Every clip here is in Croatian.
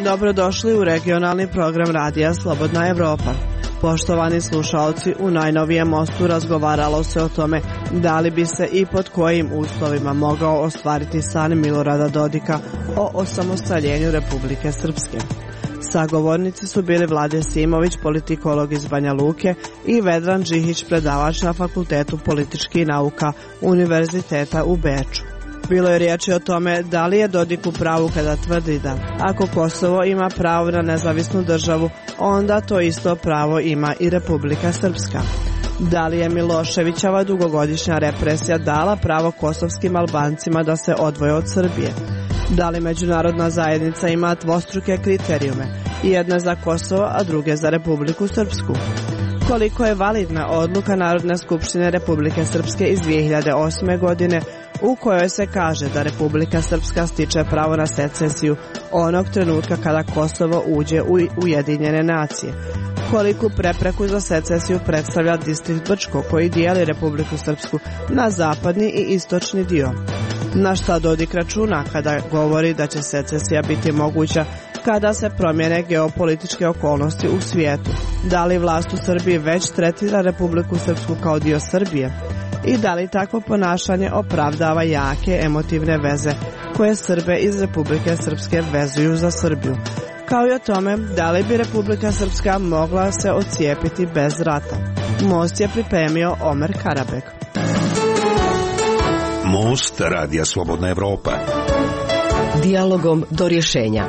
Dobrodošli u regionalni program radija Slobodna Evropa. Poštovani slušalci, u najnovijem mostu razgovaralo se o tome da li bi se i pod kojim uslovima mogao ostvariti san Milorada Dodika o osamostaljenju Republike Srpske. Sagovornici su bili Vlade Simović, politikolog iz Banja Luke, i Vedran Džihić, predavač na Fakultetu političkih nauka Univerziteta u Beču. Bilo je riječi o tome da li je Dodik u pravu kada tvrdi da ako Kosovo ima pravo na nezavisnu državu, onda to isto pravo ima i Republika Srpska. Da li je Miloševićeva dugogodišnja represija dala pravo kosovskim Albancima da se odvoje od Srbije? Da li međunarodna zajednica ima dvostruke kriterijume, jedne za Kosovo, a druge za Republiku Srpsku? Koliko je validna odluka Narodne skupštine Republike Srpske iz 2008. godine u kojoj se kaže da Republika Srpska stiče pravo na secesiju onog trenutka kada Kosovo uđe u Ujedinjene nacije? Koliku prepreku za secesiju predstavlja distrikt Brčko koji dijeli Republiku Srpsku na zapadni i istočni dio? Na šta Dodik računa kada govori da će secesija biti moguća kada se promijene geopolitičke okolnosti u svijetu? Da li vlast u Srbiji već tretira Republiku Srpsku kao dio Srbije? I da li takvo ponašanje opravdava jake emotivne veze koje Srbe iz Republike Srpske vezuju za Srbiju? Kao i o tome da li bi Republika Srpska mogla se odcijepiti bez rata? Most je pripremio Omer Karabek. Most radija Slobodna Evropa. Dijalogom do rješenja.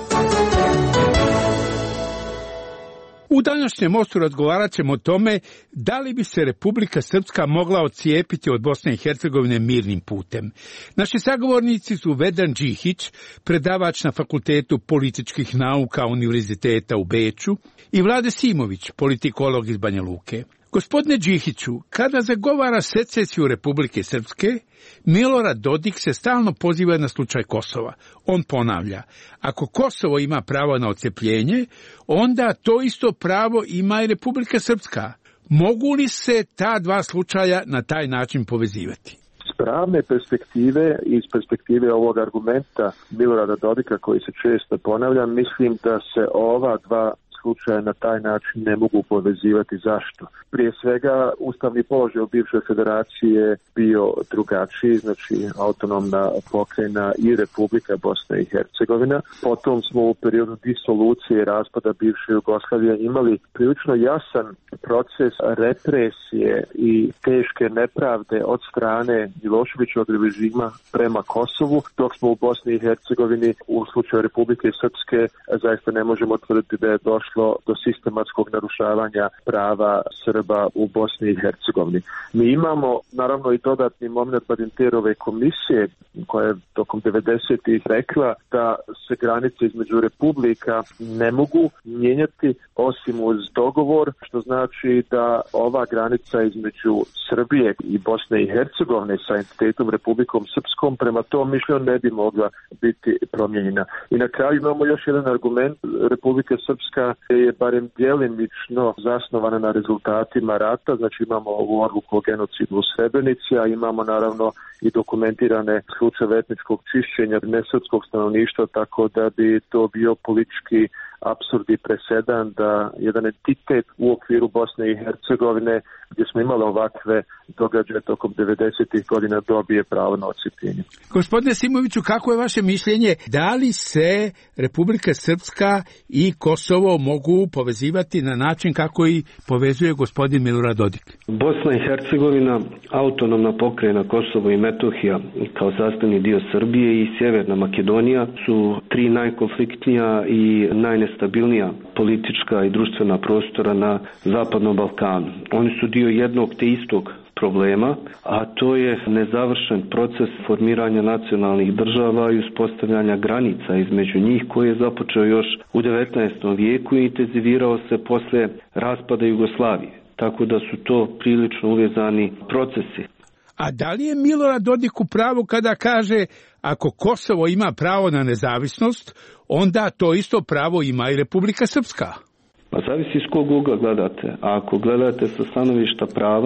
U današnjem mostu razgovarat ćemo o tome da li bi se Republika Srpska mogla odcijepiti od Bosne i Hercegovine mirnim putem. Naši sagovornici su Vedran Džihić, predavač na Fakultetu političkih nauka Univerziteta u Beču, i Vlade Simović, politikolog iz Banja Luke. Gospodine Džihiću, kada zagovara secesiju Republike Srpske, Milorad Dodik se stalno poziva na slučaj Kosova. On ponavlja, ako Kosovo ima pravo na odcepljenje, onda to isto pravo ima i Republika Srpska. Mogu li se ta dva slučaja na taj način povezivati? S pravne perspektive i iz perspektive ovog argumenta Milorada Dodika koji se često ponavlja, mislim da se ova dva slučaja na taj način ne mogu povezivati. Zašto? Prije svega, ustavni položaj u bivšoj federaciji je bio drugačiji, znači autonomna pokrajina i Republika Bosna i Hercegovina. Potom smo u periodu disolucije i raspada bivše Jugoslavije imali prilično jasan proces represije i teške nepravde od strane Miloševićevog režima prema Kosovu, dok smo u Bosni i Hercegovini u slučaju Republike Srpske zaista ne možemo tvrditi da je došlo do sistematskog narušavanja prava Srba u Bosni i Hercegovini. Mi imamo naravno i dodatni moment Badinterove komisije koja je tokom 90-ih rekla da se granice između republika ne mogu mijenjati osim uz dogovor, što znači da ova granica između Srbije i Bosne i Hercegovine sa entitetom Republikom Srpskom prema tom mišljenju ne bi mogla biti promijenjena. I na kraju imamo još jedan argument. Republika Srpska je barem djelimično zasnovana na rezultatima rata, znači imamo ovu odluku o genocidu u Srebrenici, a imamo naravno i dokumentirane slučajeve etničkog čišćenja nesrpskog stanovništva, tako da bi to bio politički apsurd i presedan da jedan entitet u okviru Bosne i Hercegovine, gdje smo imali ovakve događaje tokom 90-ih godina, dobije pravo na odcepljenje. Gospodine Simoviću, kako je vaše mišljenje? Da li se Republika Srpska i Kosovo mogu povezivati na način kako i povezuje gospodin Milorad Dodik? Bosna i Hercegovina, autonomna pokrajina Kosovo i Metohija kao sastavni dio Srbije i Sjeverna Makedonija su tri najkonfliktnija i najnestabilnija politička i društvena prostora na Zapadnom Balkanu. Oni su dio jednog te istog problema, a to je nezavršen proces formiranja nacionalnih država i uspostavljanja granica između njih koji je započeo još u 19. vijeku i intenzivirao se posle raspada Jugoslavije. Tako da su to prilično uvezani procesi. A da li je Milorad Dodik u pravu kada kaže ako Kosovo ima pravo na nezavisnost, onda to isto pravo ima i Republika Srpska? Pa zavisi iz kog ugla gledate. A ako gledate sa stanovišta prava,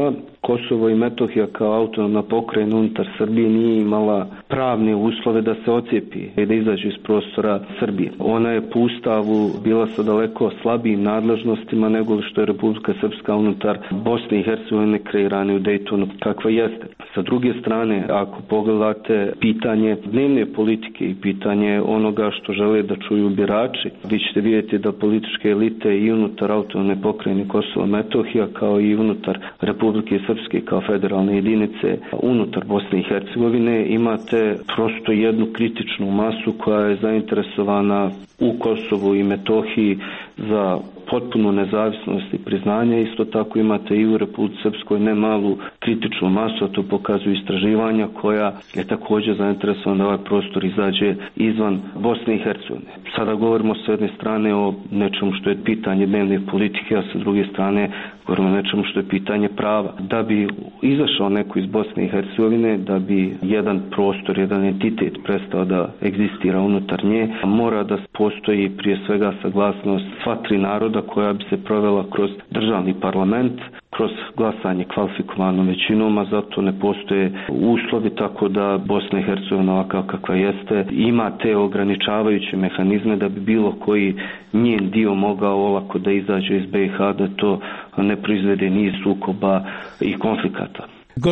Kosovo i Metohija kao autonomna pokrajina unutar Srbije nije imala pravne uslove da se ocijepi i da izađe iz prostora Srbije. Ona je po ustavu bila sa daleko slabijim nadležnostima nego što je Republika Srpska unutar Bosne i Hercegovine kreirana u Daytonu kakva jeste. Sa druge strane, ako pogledate pitanje dnevne politike i pitanje onoga što žele da čuju birači, vi ćete vidjeti da političke elite i unutar autonomne pokrajine Kosova i Metohija kao i unutar Republike Srpske kao federalne jedinice unutar Bosne i Hercegovine imate prosto jednu kritičnu masu koja je zainteresovana u Kosovu i Metohiji za potpunu nezavisnost i priznanje. Isto tako imate i u Republici Srpskoj ne malu kritičnu masu, a to pokazuju istraživanja koja je također zainteresovana da ovaj prostor izađe izvan Bosne i Hercegovine. Sada govorimo s jedne strane o nečemu što je pitanje dnevne politike, a sa druge strane govorimo o nečemu što je pitanje prava. Da bi izašao neko iz Bosne i Hercegovine, da bi jedan prostor, jedan entitet prestao da egzistira unutar nje, mora da postoji prije svega saglasnost sva tri naroda koja bi se provela kroz državni parlament, kroz glasanje kvalifikovanom većinom, a zato ne postoje uslovi, tako da Bosna i Hercegovina ovakav kakva jeste ima te ograničavajuće mehanizme da bi bilo koji njen dio mogao olako da izađe iz BiH, da to ne proizvede niz sukoba i konflikata.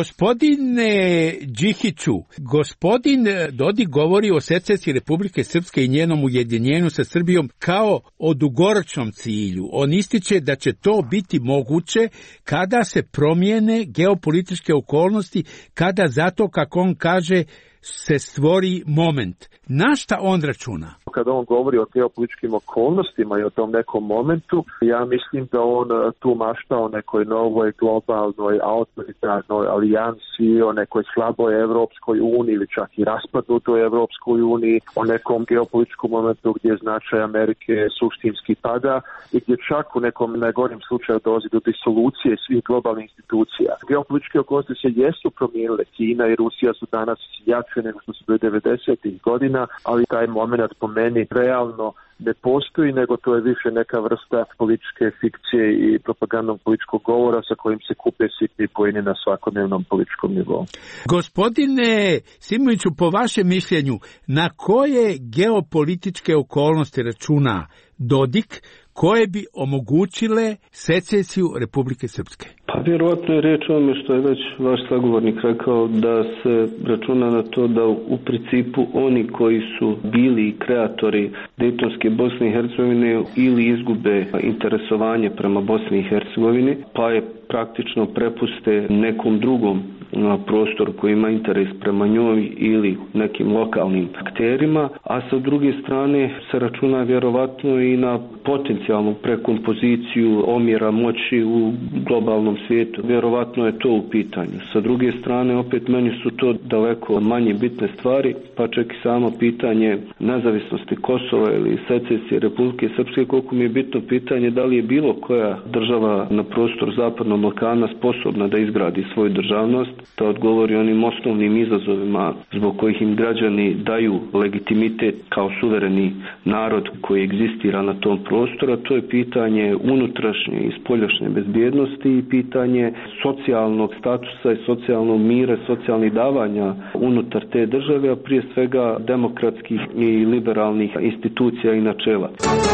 Gospodine Đihiću, gospodin Dodik govori o secesiji Republike Srpske i njenom ujedinjenju sa Srbijom kao o dugoročnom cilju. On ističe da će to biti moguće kada se promijene geopolitičke okolnosti, kada zato, kako on kaže, se stvori moment. Na šta on računa? Kada on govori o geopolitičkim okolnostima i o tom nekom momentu, ja mislim da on tu mašta o nekoj novoj globalnoj autoritarnoj alijansi, o nekoj slaboj Evropskoj uniji ili čak i raspadnutoj Evropskoj uniji, o nekom geopolitičkom momentu gdje značaj Amerike suštinski pada i gdje čak u nekom najgorim slučaju dolazi do disolucije svih globalnih institucija. Geopolitičke okolnosti se jesu promijenile. Kina i Rusija su danas jače nego što su bili 90-ih godina, ali taj moment po meni realno ne postoji, nego to je više neka vrsta političke fikcije i propagandnog političkog govora sa kojim se kupe sitni poeni na svakodnevnom političkom nivou. Gospodine Simoviću, po vašem mišljenju, na koje geopolitičke okolnosti računa Dodik koje bi omogućile secesiju Republike Srpske? Pa vjerojatno je riječ o tome što je već vaš sagovornik rekao, da se računa na to da u principu oni koji su bili kreatori Dejtonske Bosne i Hercegovine ili izgube interesovanje prema Bosni i Hercegovini, pa je praktično prepuste nekom drugom prostoru koji ima interes prema njoj ili nekim lokalnim akterima, a sa druge strane se računa vjerovatno i na potencijalnu prekompoziciju omjera moći u globalnom svijetu. Vjerovatno je to u pitanju. Sa druge strane, opet meni su to daleko manje bitne stvari, pa čak i samo pitanje nezavisnosti Kosova ili secesije Republike Srpske, koliko mi je bitno pitanje da li je bilo koja država na prostoru Zapadnog Balkana sposobna da izgradi svoju državnost, da odgovori onim osnovnim izazovima zbog kojih im građani daju legitimitet kao suvereni narod koji egzistira na tom prostoru, a to je pitanje unutrašnje i spoljašnje bezbjednosti i pitanje socijalnog statusa i socijalnog mira, socijalnih davanja unutar te države, a prije svega demokratskih i liberalnih institucija i načela.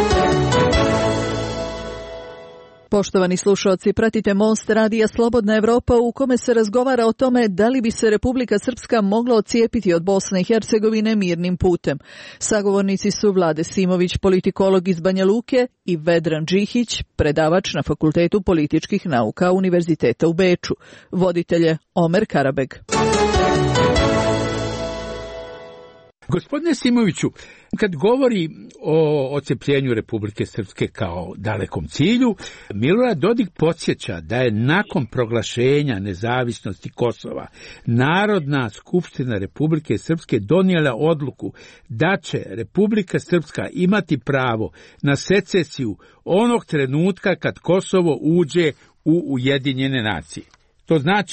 Poštovani slušalci, pratite Most radija Slobodna Evropa u kome se razgovara o tome da li bi se Republika Srpska mogla odcijepiti od Bosne i Hercegovine mirnim putem. Sagovornici su Vlade Simović, politikolog iz Banja Luke, i Vedran Đihić, predavač na Fakultetu političkih nauka Univerziteta u Beču. Voditelje Omer Karabeg. Gospodine Simoviću, kad govori o odcepljenju Republike Srpske kao dalekom cilju, Milorad Dodik podsjeća da je nakon proglašenja nezavisnosti Kosova Narodna skupština Republike Srpske donijela odluku da će Republika Srpska imati pravo na secesiju onog trenutka kad Kosovo uđe u Ujedinjene nacije. To znači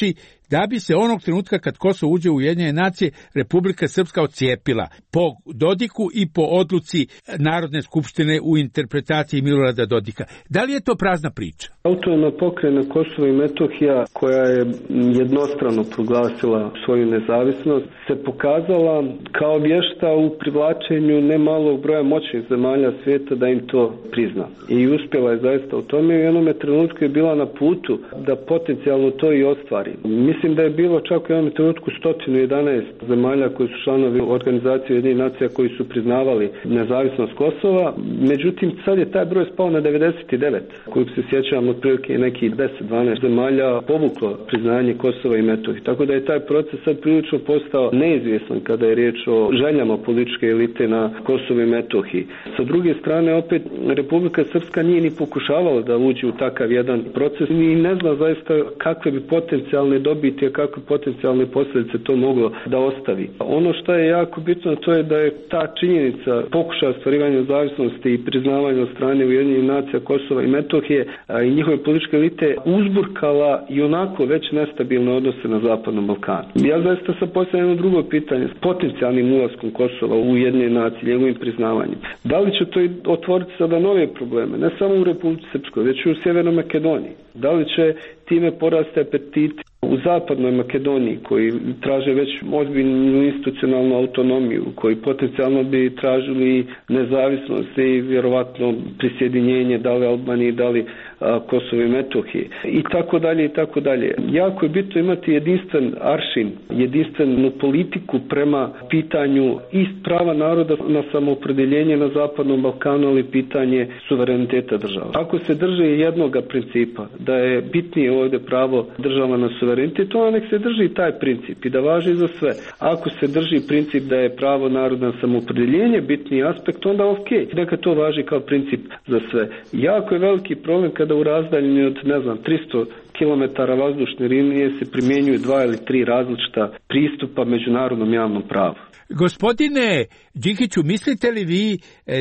da bi se onog trenutka kad Kosovo uđe u Ujedinjene nacije Republika Srpska odcijepila po Dodiku i po odluci Narodne skupštine u interpretaciji Milorada Dodika. Da li je to prazna priča? Autonomna pokrajina Kosovo i Metohija, koja je jednostrano proglasila svoju nezavisnost, se pokazala kao vješta u privlačenju nemalog broja moćnih zemalja svijeta da im to prizna. I uspjela je zaista u tome i u onome trenutku je bila na putu da potencijalno to i ostvari. Mislim da je bilo čak u jednom trenutku 111 zemalja koji su članovi organizacije Ujedinjenih nacija koji su priznavali nezavisnost Kosova. Međutim, sad je taj broj spao na 99, koji se sjećam otprilike nekih 10-12 zemalja povuklo priznanje Kosova i Metohije. Tako da je taj proces sad prilično postao neizvjestan kada je riječ o željama političke elite na Kosovu i Metohiji. Sa druge strane, opet, Republika Srpska nije ni pokušavala da uđe u takav jedan proces i ne zna zaista kakve bi potencijalne dobiti, a kakve potencijalne posljedice to moglo da ostavi. Ono što je jako bitno, to je da je ta činjenica pokušaja ostvarivanja nezavisnosti i priznavanja od strane Ujedinjenih nacija Kosova i Metohije i njihove političke elite uzburkala i onako već nestabilne odnose na Zapadnom Balkanu. Ja zaista sam postavljam jedno drugo pitanje s potencijalnim ulaskom Kosova u Ujedinjene nacije, njegovim priznavanjem. Da li će to otvoriti sada nove probleme, ne samo u Republici Srpskoj, već i u Sjevernoj Makedoniji? Da li će time porasti apetiti u Zapadnoj Makedoniji, koji traže već ozbiljnu institucionalnu autonomiju, koji potencijalno bi tražili nezavisnost i vjerovatno prisjedinjenje da li Albanije, da li Kosovo i Metohije i tako dalje i tako dalje. Jako je bitno imati jedinstven aršin, jedinstvenu politiku prema pitanju i prava naroda na samoopredjeljenje na Zapadnom Balkanu, ali pitanje suvereniteta država. Ako se drži jednoga principa, da je bitnije ovdje pravo država na suverenitet, onda nek se drži taj princip i da važi za sve. Ako se drži princip da je pravo naroda na samoopredjeljenje bitniji aspekt, onda ok, neka to važi kao princip za sve. Jako je veliki problem kada u razdaljini od 300 km vazdušne linije se primjenjuju 2 ili 3 različita pristupa međunarodnom javnom pravu. Gospodine Đikiću, mislite li vi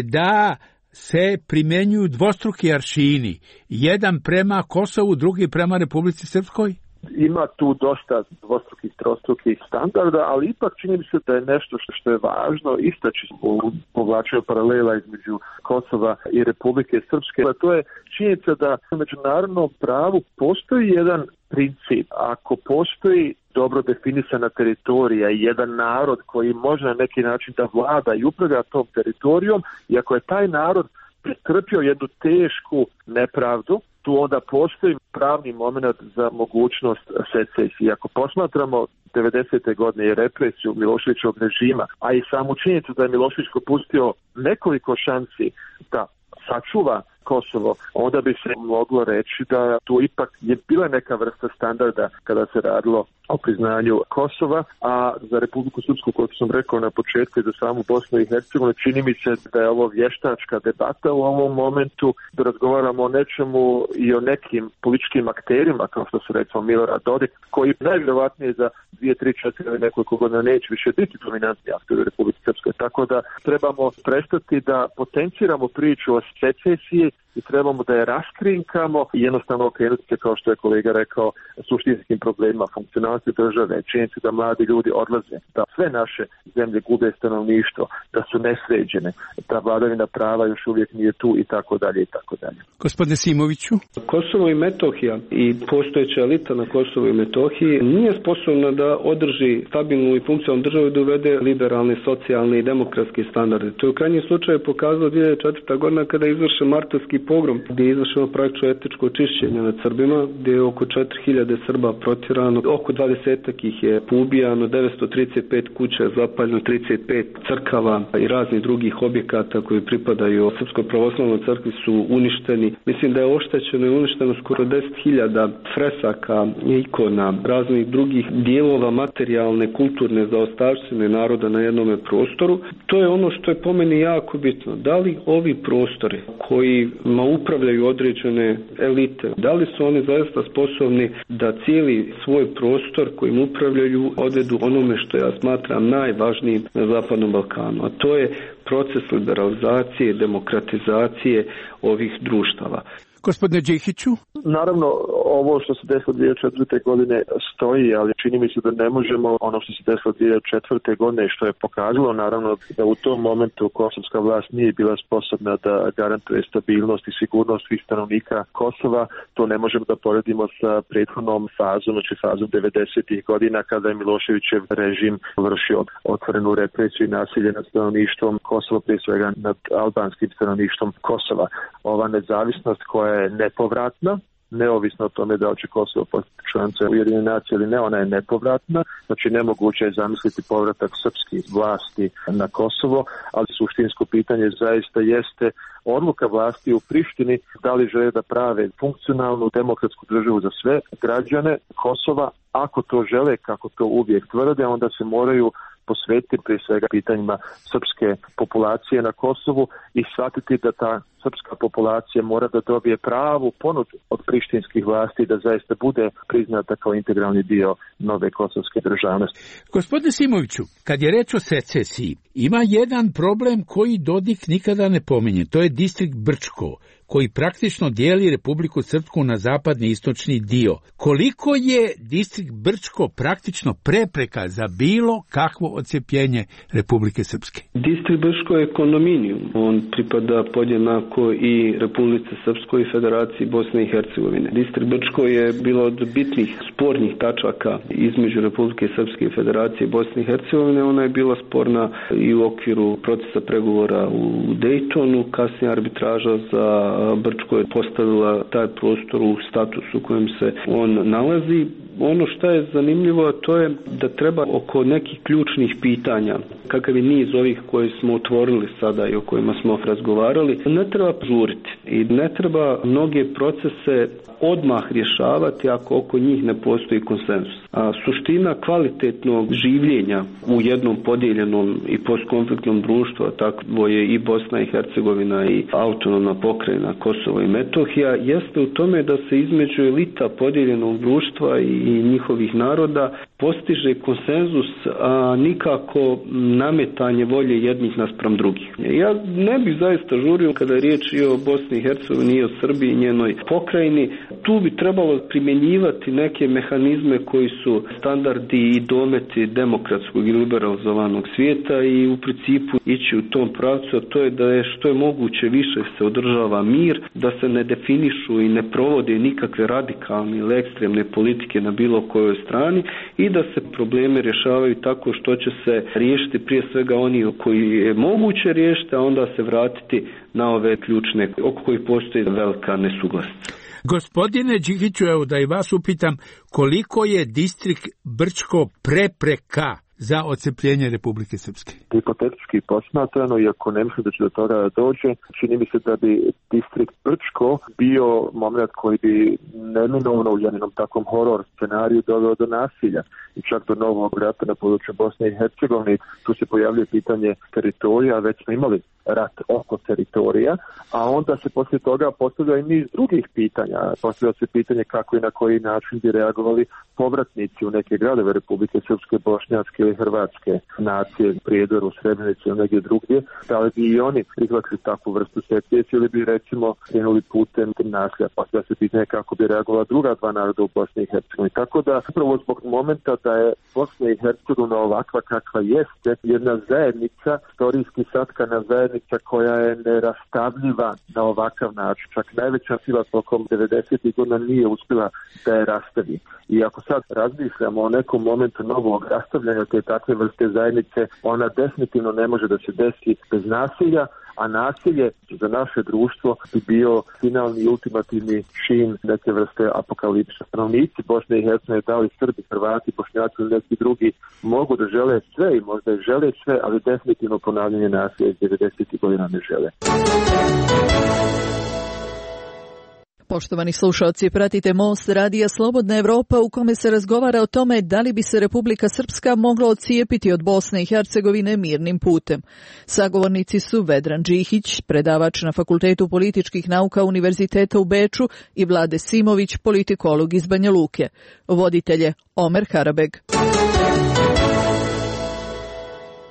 da se primjenjuju dvostruki aršini, jedan prema Kosovu, drugi prema Republici Srpskoj? Ima tu dosta dvostrukih, trostrukih standarda, ali ipak čini mi se da je nešto što je važno istaći u povlačenju paralela između Kosova i Republike Srpske. A to je činjenica da u međunarodnom pravu postoji jedan princip. Ako postoji dobro definisana teritorija i jedan narod koji može na neki način da vlada i upravlja tom teritorijom, i ako je taj narod pretrpio jednu tešku nepravdu, tu onda postoji pravni moment za mogućnost secesije. Ako posmatramo 90. godine i represiju Miloševićevog režima, a i samu činjenicu da je Milošević propustio nekoliko šansi da sačuva Kosovo, onda bi se moglo reći da tu ipak je bila neka vrsta standarda kada se radilo o priznanju Kosova, a za Republiku Srpsku, kako sam rekao na početku, i za samu Bosnu i Hercegovinu, čini mi se da je ovo vještačka debata u ovom momentu, da razgovaramo o nečemu i o nekim političkim akterima, kao što su recimo Milorad Dodik, koji najvjerovatnije za 2, 3, 4 ili nekoliko godina neće više biti dominantni akter u Republici Srpskoj. Tako da trebamo prestati da potenciramo priču o secesiji i trebamo da je raskrinkamo i jednostavno okrenuti se, kao što je kolega rekao, suštinskim problemima funkcionalnosti države, činjenica da mladi ljudi odlaze, da sve naše zemlje gube stanovništvo, da su nesređene, da vladavina prava još uvijek nije tu i tako dalje i tako dalje. Gospodine Simoviću? Kosovo i Metohija i postojeća elita na Kosovu i Metohiji nije sposobna da održi stabilnu i funkcionalnu državu i da uvede liberalne, socijalne i demokratske standarde. To je u krajnjem slučaju pokazalo 2004. godina kada je izvršen martovski pogrom, gdje je izvršeno praktično etničko čišćenje nad Srbima, gdje je oko 4000 Srba protjerano, oko 20 ih je poubijano, 935 kuća je zapaljeno, 35 crkava i raznih drugih objekata koji pripadaju Srpskoj pravoslavnoj crkvi su uništeni. Mislim da je oštećeno i uništeno skoro 10.000 fresaka, ikona, raznih drugih dijelova materijalne, kulturne zaostavštine naroda na jednome prostoru. To je ono što je po meni jako bitno. Da li ovi prostori koji upravljaju određene elite, da li su oni zaista sposobni da cijeli svoj prostor kojim upravljaju odvedu onome što ja smatram najvažnijim na Zapadnom Balkanu, a to je proces liberalizacije, demokratizacije ovih društava. Gospodine Đihiću? Naravno, ovo što se desilo 2004. godine stoji, ali čini mi se da ne možemo ono što se desilo 2004. godine što je pokazalo, naravno da u tom momentu kosovska vlast nije bila sposobna da garantuje stabilnost i sigurnost svih stanovnika Kosova. To ne možemo da poredimo sa prethodnom fazom, znači fazom 90. godina kada je Miloševićev režim vršio otvorenu represiju i nasilje nad stanovništvom Kosova, prije svega nad albanskim stanovništvom Kosova. Ova nezavisnost koja je nepovratna, neovisno o tome da će Kosovo postati članica Ujedinjenih nacija ili ne, ona je nepovratna, znači nemoguće je zamisliti povratak srpskih vlasti na Kosovo, ali suštinsko pitanje zaista jeste odluka vlasti u Prištini da li žele da prave funkcionalnu demokratsku državu za sve građane Kosova. Ako to žele, kako to uvijek tvrde, onda se moraju posvetiti prije svega pitanjima srpske populacije na Kosovu i shvatiti da ta srpska populacija mora da dobije pravu ponudu od prištinskih vlasti da zaista bude priznata kao integralni dio nove kosovske državnosti. Gospodine Simoviću, kad je reč o secesiji, ima jedan problem koji Dodik nikada ne pominje, to je distrikt Brčko, koji praktično dijeli Republiku Srpsku na zapadni i istočni dio. Koliko je distrikt Brčko praktično prepreka za bilo kakvo odcepljenje Republike Srpske? Distrikt Brčko je kondominijum. On pripada podjednako i Republici Srpskoj i Federaciji Bosne i Hercegovine. Distrikt Brčko je bilo od bitnih spornih tačaka između Republike Srpske i Federacije Bosne i Hercegovine. Ona je bila sporna i u okviru procesa pregovora u Dejtonu, kasnije arbitraža za Brčko je postavila taj prostor u statusu u kojem se on nalazi. Ono što je zanimljivo, to je da treba oko nekih ključnih pitanja, kakav je niz ovih koje smo otvorili sada i o kojima smo razgovarali, ne treba žuriti i ne treba mnoge procese odmah rješavati ako oko njih ne postoji konsenzus. A suština kvalitetnog življenja u jednom podijeljenom i postkonfliktnom društvu, takvo je i Bosna i Hercegovina i autonomna pokrajina Kosovo i Metohija, jeste u tome da se između elita podijeljenog društva i njihovih naroda postiže konsenzus, a nikako nametanje volje jednih naspram drugih. Ja ne bih zaista žurio kada je riječ i o Bosni i Hercegovini i o Srbiji i njenoj pokrajini. Tu bi trebalo primjenjivati neke mehanizme koji su standardi i dometi demokratskog i liberalizovanog svijeta i u principu ići u tom pravcu, a to je da je što je moguće više se održava mir, da se ne definišu i ne provode nikakve radikalne ili ekstremne politike na bilo kojoj strani i da se probleme rješavaju tako što će se riješiti prije svega oni koji je moguće riješiti, a onda se vratiti na ove ključne oko kojih postoji velika nesuglasica. Gospodine Đihiću, evo da i vas upitam, koliko je distrikt Brčko prepreka za odcepljenje Republike Srpske? Hipotetički posmatrano, iako ne mislim da će do toga dođe, čini mi se da bi distrikt Brčko bio moment koji bi neminovno u jednom takvom horor scenariju doveo do nasilja i čak do novog rata na području Bosne i Hercegovine. Tu se pojavljuje pitanje teritorija, već smo imali rat oko teritorija, a onda se poslije toga postavlja i niz drugih pitanja. Postavlja se pitanje kako i na koji način bi reagovali povratnici u neke gradove Republike Srpske, Bošnjačke ili Hrvatske nacije, Prijedoru, Srebrenici ili negdje drugdje. Da li bi i oni prihvatili takvu vrstu secesije ili bi recimo krenuli putem nasilja. Postavlja se pitanje kako bi reagovala druga dva naroda u Bosni i Hercegovini. Tako da upravo zbog momenta da je Bosna i Hercegovina ovakva kakva jeste, jedna zajednica, istorijski satkana zajednica koja je nerastavljiva na ovakav način. Čak najveća sila tokom 90. godina nije uspjela da je rastavi. I ako sad razmišljamo o nekom momentu novog rastavljanja te takve vrste zajednice, ona definitivno ne može da se desi bez nasilja, a nasilje za naše društvo bi bio finalni i ultimativni čin neke vrste apokalipsa. Stanovnici Bosne i Hercegovine, da li Srbi, Hrvati, Bošnjaci ili neki drugi, mogu da žele sve i možda i žele sve, ali definitivno ponavljanje nasilja iz 90. godina ne žele. Poštovani slušalci, pratite Most radija Slobodna Evropa u kome se razgovara o tome da li bi se Republika Srpska mogla odcijepiti od Bosne i Hercegovine mirnim putem. Sagovornici su Vedran Đihić, predavač na Fakultetu političkih nauka Univerziteta u Beču i Vlade Simović, politikolog iz Banja Luke. Voditelj je Omer Harabeg.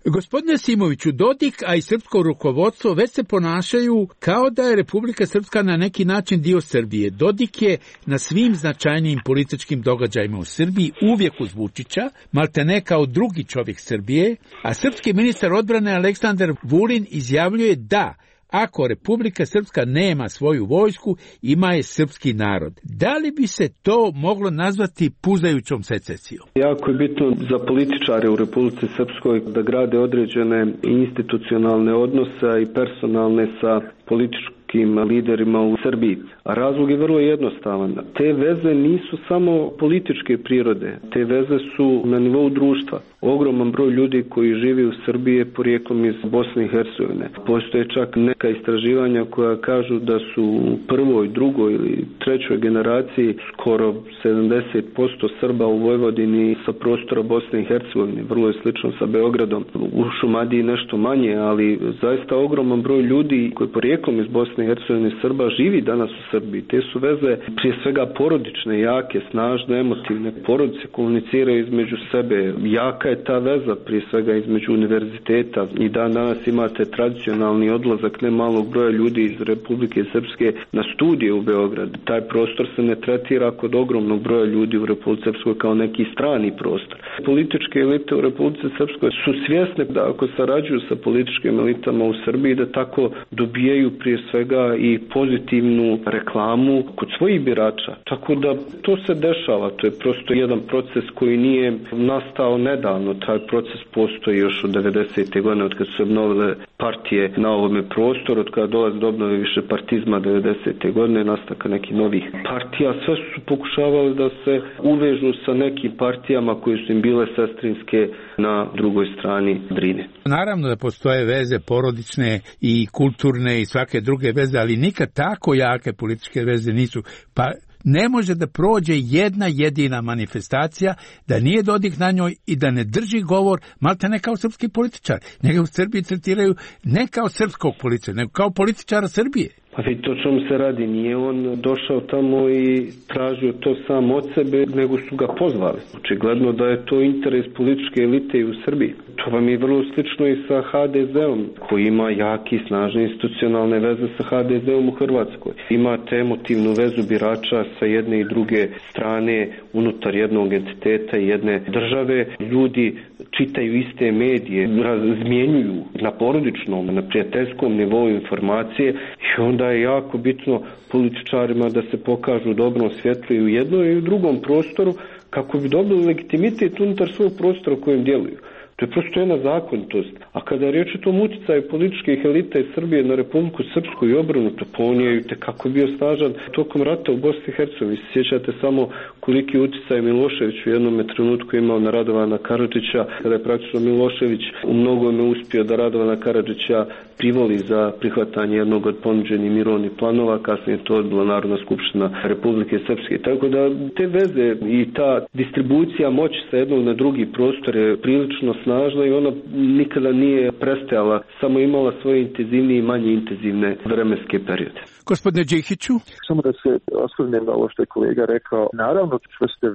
Gospodine Simoviću, Dodik, a i srpsko rukovodstvo već se ponašaju kao da je Republika Srpska na neki način dio Srbije. Dodik je na svim značajnijim političkim događajima u Srbiji uvijek uz Vučića, maltene kao drugi čovjek Srbije, a srpski ministar odbrane Aleksandar Vulin izjavljuje da ako Republika Srpska nema svoju vojsku, ima je srpski narod. Da li bi se to moglo nazvati puzajućom secesijom? Jako je bitno za političare u Republici Srpskoj da grade određene institucionalne odnose i personalne sa političkim liderima u Srbiji. A razlog je vrlo jednostavan. Te veze nisu samo političke prirode. Te veze su na nivou društva. Ogroman broj ljudi koji živi u Srbiji je porijeklom iz Bosne i Hercegovine. Postoje čak neka istraživanja koja kažu da su u prvoj, drugoj ili trećoj generaciji skoro 70% Srba u Vojvodini sa prostora Bosne i Hercegovine. Vrlo je slično sa Beogradom. U Šumadiji nešto manje, ali zaista ogroman broj ljudi koji porijeklom iz Bosne i Hercegovine Srba živi danas u Srbiji. Te su veze prije svega porodične, jake, snažne, emotivne. Porodice komuniciraju između sebe. Jaka je ta veza prije svega između univerziteta i danas imate tradicionalni odlazak ne malog broja ljudi iz Republike Srpske na studije u Beograd. Taj prostor se ne tretira kod ogromnog broja ljudi u Republici Srpskoj kao neki strani prostor. Političke elite u Republici Srpskoj su svjesne da ako sarađuju sa političkim elitama u Srbiji da tako dobijaju prije svega i pozitivnu reklamu kod svojih birača. Tako da to se dešava, to je prosto jedan proces koji nije nastao nedavno. Taj proces postoji još od 90. godine, od kad su se obnovile partije na ovome prostoru, od kada dolazi do obnove više partizma 90. godine, nastanka nekih novih partija. Sve su pokušavali da se uvežu sa nekim partijama koje su im bile sestrinske na drugoj strani Drine. Naravno da postoje veze porodične i kulturne i svake druge veze, ali nikad tako jake političke veze nisu. Pa ne može da prođe jedna jedina manifestacija da nije Dodik na njoj i da ne drži govor, maltene kao srpski političar. Njega u Srbiji tretiraju ne kao srpskog političara, nego kao političara Srbije. Pa vidite o čemu se radi, nije on došao tamo i tražio to sam od sebe, nego su ga pozvali. Očigledno da je to interes političke elite u Srbiji. To vam je vrlo slično i sa HDZ-om, koji ima jaki i snažne institucionalne veze sa HDZ-om u Hrvatskoj. Imate emotivnu vezu birača sa jedne i druge strane unutar jednog entiteta i jedne države. Ljudi čitaju iste medije, razmjenjuju na porodičnom, na prijateljskom nivou informacije i onda je jako bitno političarima da se pokažu u dobrom svjetlu i u jednom i u drugom prostoru kako bi dobili legitimitet unutar svog prostora u kojem djeluju. To je prosto jedna zakonitost. A kada je riječ o tom utjecaju političkih elita iz Srbije na Republiku Srpsku i obrnuto, pa on je kako bio snažan tokom rata u Bosni i Hercegovini. Sjećate samo koliki utjecaj Milošević u jednom trenutku imao na Radovana Karadžića, kada je praktično Milošević u mnogome uspio da Radovana Karadžića privoli za prihvatanje jednog od ponuđenih mirovnih planova, kasnije to odbila Narodna skupština Republike Srpske. Tako da te veze i ta distribucija moći sa jednog na drugi prostor je prilično snažna i ona nikada nije prestajala, samo imala svoje intenzivnije i manje intenzivne vremenske periode. Gospodine Đikiću? Samo da se osvrnem na ovo što je kolega rekao. Naravno, čvrste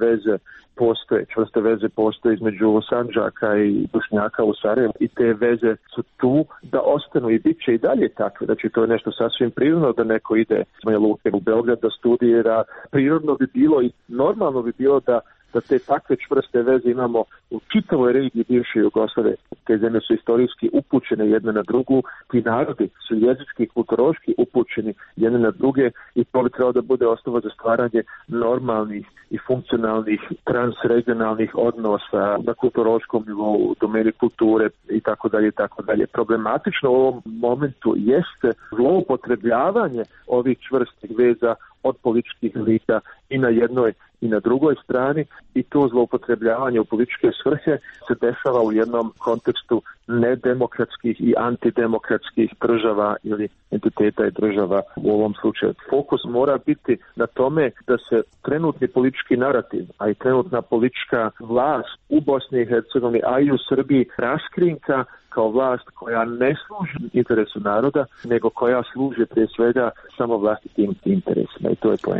veze postoje između Sandžaka i Bošnjaka u Sarajevu i te veze su tu da ostanu i bit će i dalje takve. Znači, to je nešto sasvim prirodno da neko ide iz Banja Luke u Beograd da studira. Prirodno bi bilo i normalno bi bilo da te takve čvrste veze imamo u čitavoj regiji bivše Jugoslavije. Te zemlje su istorijski upućene jedne na drugu, ti narodi su jezički i kulturološki upućeni jedne na druge i to bi trebalo da bude osnova za stvaranje normalnih i funkcionalnih transregionalnih odnosa na kulturološkom nivou, u domeni kulture i tako dalje. Problematično u ovom momentu jeste zloupotrebljavanje ovih čvrstih veza od političkih elita i na jednoj i na drugoj strani i to zloupotrebljavanje u političke svrhe se dešava u jednom kontekstu nedemokratskih i antidemokratskih država ili entiteta i država u ovom slučaju. Fokus mora biti na tome da se trenutni politički narativ, a i trenutna politička vlast u Bosni i Hercegovini, a i u Srbiji raskrinka kao vlast koja ne služi interesu naroda, nego koja služi prije svega samo vlastitim interesima i to je poenta.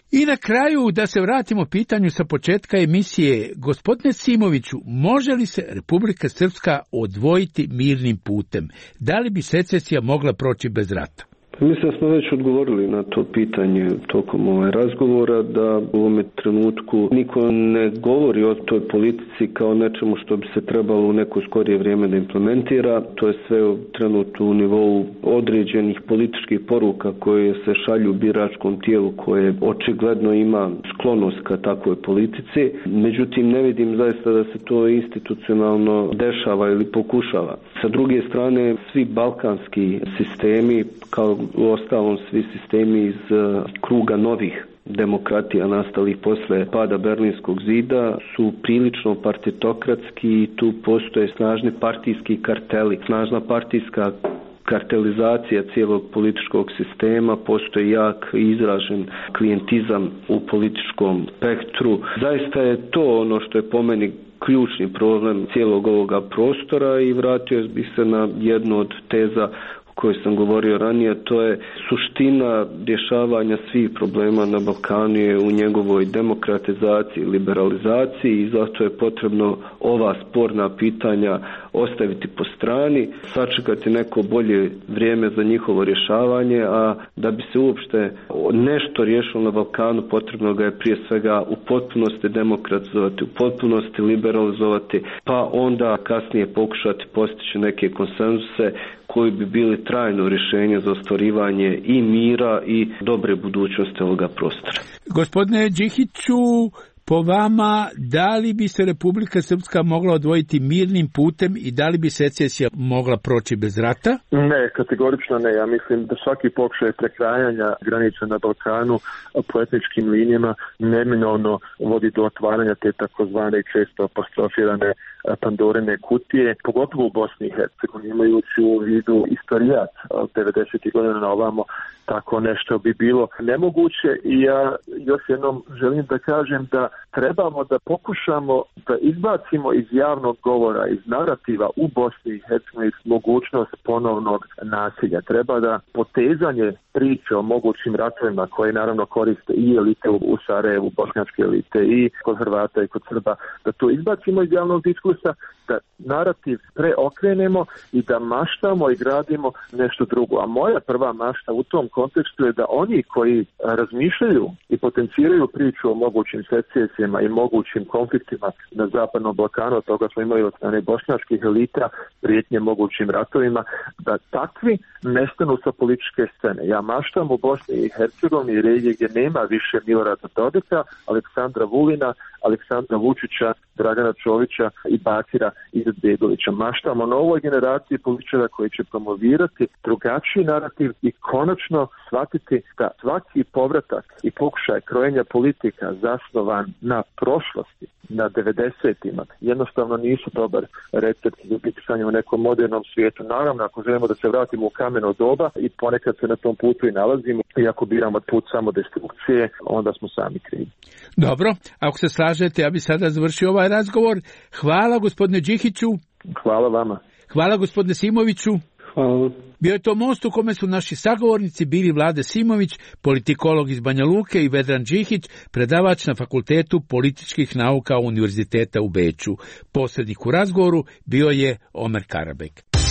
I na kraju da se vratimo pitanju sa početka emisije. Gospodine Simoviću, može li se Republika Srpska odvojiti mirnim putem? Da li bi secesija mogla proći bez rata? Mislim da smo već odgovorili na to pitanje tokom razgovora, da u ovome trenutku niko ne govori o toj politici kao nečemu što bi se trebalo u neko skorije vrijeme da implementira. To je sve trenutno u nivou određenih političkih poruka koje se šalju biračkom tijelu koje očigledno ima sklonost ka takvoj politici. Međutim, ne vidim zaista da se to institucionalno dešava ili pokušava. Sa druge strane, svi balkanski sistemi, kao u ostalom svi sistemi iz kruga novih demokratija nastalih posle pada Berlinskog zida su prilično partitokratski i tu postoje snažni partijski karteli, snažna partijska kartelizacija cijelog političkog sistema, postoji jak i izražen klijentizam u političkom spektru. Zaista je to ono što je po meni ključni problem cijelog ovoga prostora i vratio bih se na jednu od teza koju sam govorio ranije, to je suština rješavanja svih problema na Balkanu je u njegovoj demokratizaciji, liberalizaciji i zato je potrebno ova sporna pitanja ostaviti po strani, sačekati neko bolje vrijeme za njihovo rješavanje, a da bi se uopšte nešto riješilo na Balkanu, potrebno ga je prije svega u potpunosti demokratizovati, u potpunosti liberalizovati, pa onda kasnije pokušati postići neke konsenzuse koji bi bili trajno rješenje za ostvarivanje i mira i dobre budućnosti ovoga prostora. Gospodine Đihiću, po vama, da li bi se Republika Srpska mogla odvojiti mirnim putem i da li bi secesija mogla proći bez rata? Ne, kategorično ne. Ja mislim da svaki pokušaj prekrajanja granica na Balkanu po etničkim linijama neminovno vodi do otvaranja te takozvane i često apostrofirane Pandorine kutije, pogotovo u Bosni i Hercegovini, imajući u vidu istorijat od 90. godina na ovamo, tako nešto bi bilo nemoguće i ja još jednom želim da kažem da trebamo da pokušamo da izbacimo iz javnog govora, iz narativa u Bosni i Hercegovini mogućnost ponovnog nasilja. Treba da potezanje priče o mogućim ratovima koje naravno koriste i elite u Sarajevu, bošnjačke elite i kod Hrvata i kod Srba, da to izbacimo iz javnog diskursa, da narativ preokrenemo i da maštamo i gradimo nešto drugo. A moja prva mašta u tom kontekstu je da oni koji razmišljaju i potenciraju priču o mogućim secesijama i mogućim konfliktima na Zapadnom Balkanu, toga smo imali od strane bošnjačkih elita, prijetnje mogućim ratovima, da takvi nestanu sa političke scene. Ja maštam u Bosni i Hercegovini, regije gdje nema više Milorada Dodika, Aleksandra Vulina, Aleksandra Vučića, Dragana Čovića i Bakira Izetbegovića. Maštamo o novoj generaciji političara koji će promovirati drugačiji narativ i konačno shvatiti da svaki povratak i pokušaj krojenja politika zasnovan na prošlosti, na 90-ima, jednostavno nisu dobar recept za pisanje u nekom modernom svijetu. Naravno, ako želimo da se vratimo u kameno doba i ponekad se na tom putu i nalazimo, i ako biramo put samo destrukcije, onda smo sami krivi. Dobro, ako se slažete, ja bih sada završio ovaj razgovor. Hvala gospodine Đihiću. Hvala vama. Hvala gospodine Simoviću. Hvala. Bio je to most u kome su naši sagovornici bili Vlade Simović, politikolog iz Banja Luke, i Vedran Đihić, predavač na Fakultetu političkih nauka Univerziteta u Beču. Posrednik u razgovoru bio je Omer Karabek.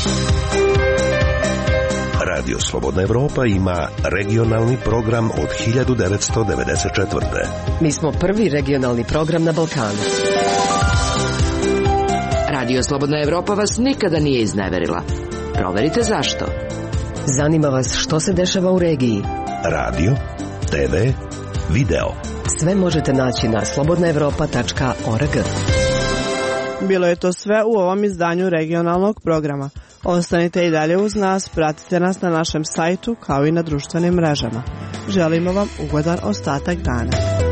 Radio Slobodna Evropa ima regionalni program od 1994. Mi smo prvi regionalni program na Balkanu. Radio Slobodna Evropa vas nikada nije izneverila. Proverite zašto. Zanima vas što se dešava u regiji. Radio, TV, video. Sve možete naći na slobodnaevropa.org. Bilo je to sve u ovom izdanju regionalnog programa. Ostanite i dalje uz nas, pratite nas na našem sajtu kao i na društvenim mrežama. Želimo vam ugodan ostatak dana.